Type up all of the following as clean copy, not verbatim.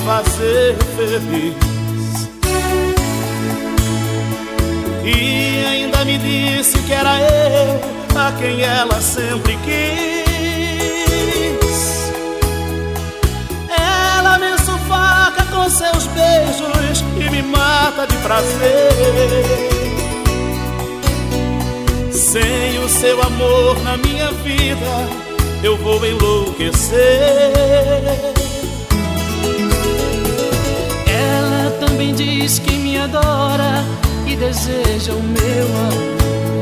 fazer feliz. E ainda me disse que era eu a quem ela sempre quis. Ela me sufoca com seus beijos e me mata de prazer. Sem o seu amor na minha vida, eu vou enlouquecer. Ela também diz que me adora e deseja o meu amor,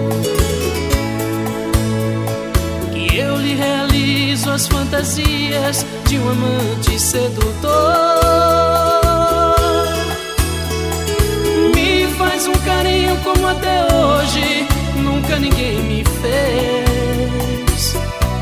que eu lhe realizo as fantasias de um amante sedutor. Me faz um carinho como até hoje nunca ninguém me fez.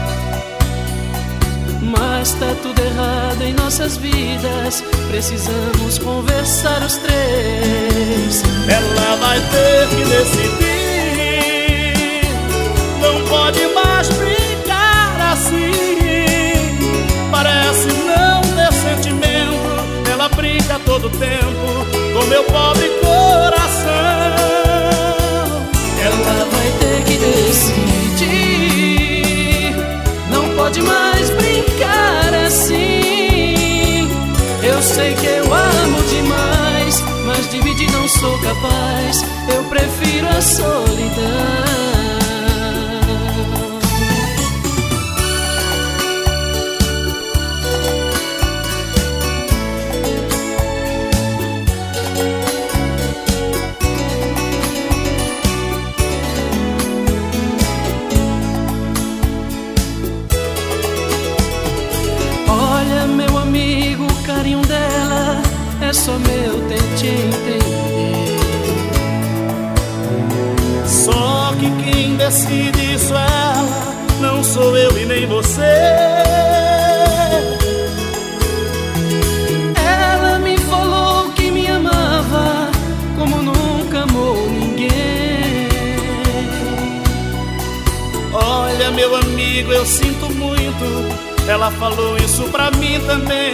Mas tá tudo errado em nossas vidas, precisamos conversar os três. Ela vai ter que decidir, não pode mais brincar assim. Parece não ter sentimento, ela brinca todo tempo com meu pobre coração. Ela vai ter que decidir, não pode mais brincar assim. Eu sei que eu amo demais, mas dividir não sou capaz, eu prefiro a solidão. Meu amigo, o carinho dela é só meu, tente entender. Só que quem decide isso é ela, não sou eu e nem você. Ela me falou que me amava como nunca amou ninguém. Olha, meu amigo, eu sinto muito, ela falou isso pra mim também.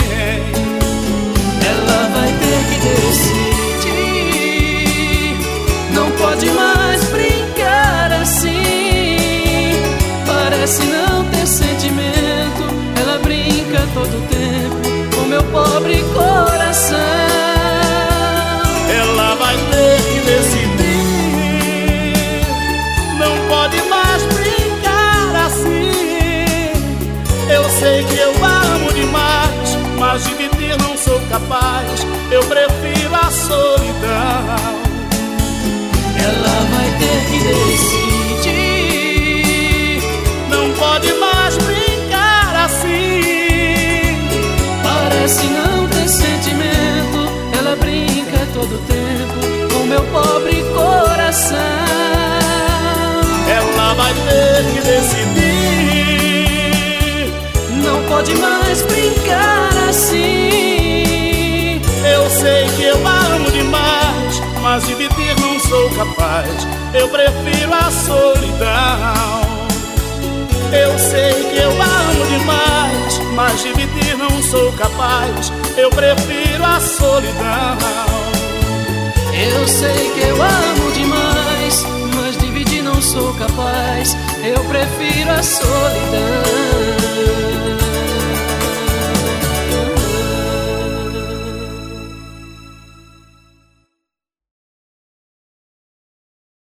Ela vai ter que decidir, não pode mais brincar assim. Parece não ter sentimento, ela brinca todo tempo com meu pobre coração. Ela vai ter que decidir, não pode mais brincar assim. Eu sei que eu amo demais, mas dividir não sou capaz, eu prefiro a solidão. Ela vai ter que decidir, não pode mais brincar assim. Parece não ter sentimento, ela brinca todo tempo com meu pobre coração. Ela vai ter que decidir, não pode mais brincar assim. eu sei que eu amo demais, mas dividir não sou capaz, eu prefiro a solidão. Eu sei que eu amo demais, mas dividir não sou capaz, eu prefiro a solidão. Eu sei que eu amo demais, mas dividir não sou capaz, eu prefiro a solidão.